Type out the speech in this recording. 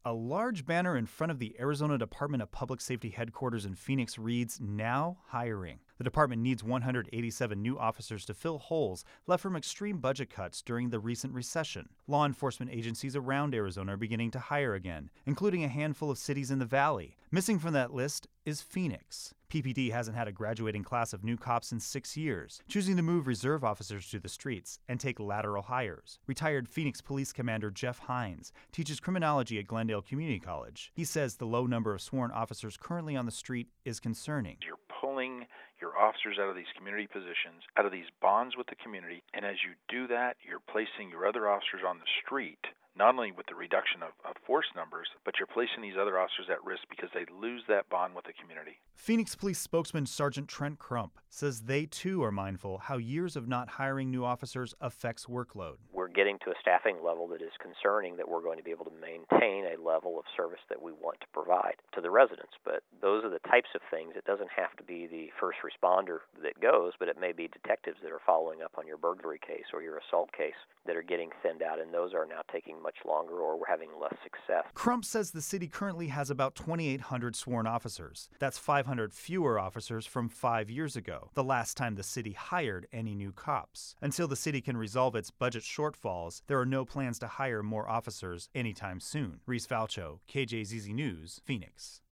A large banner in front of the Arizona Department of Public Safety headquarters in Phoenix reads, "Now hiring." The department needs 187 new officers to fill holes left from extreme budget cuts during the recent recession. Law enforcement agencies around Arizona are beginning to hire again, including a handful of cities in the valley. Missing from that list is Phoenix. PPD hasn't had a graduating class of new cops in 6 years, choosing to move reserve officers to the streets and take lateral hires. Retired Phoenix Police Commander Jeff Hines teaches criminology at Glendale Community College. He says the low number of sworn officers currently on the street is concerning. You're pulling your officers out of these community positions, out of these bonds with the community, and as you do that, you're placing your other officers on the street, not only with the reduction of force numbers, but you're placing these other officers at risk because they lose that bond with the community. Phoenix Police spokesman Sergeant Trent Crump says they too are mindful how years of not hiring new officers affects workload. We're getting to a staffing level that is concerning that we're going to be able to maintain a level of service that we want to provide to the residents. But those are the types of things. It doesn't have to be the first responder that goes, but it may be detectives that are following up on your burglary case or your assault case that are getting thinned out, and those are now taking much longer or we're having less success. Crump says the city currently has about 2,800 sworn officers. That's 500 fewer officers from 5 years ago, the last time the city hired any new cops. Until the city can resolve its budget shortfalls, there are no plans to hire more officers anytime soon. Reese Falcho, KJZZ News, Phoenix.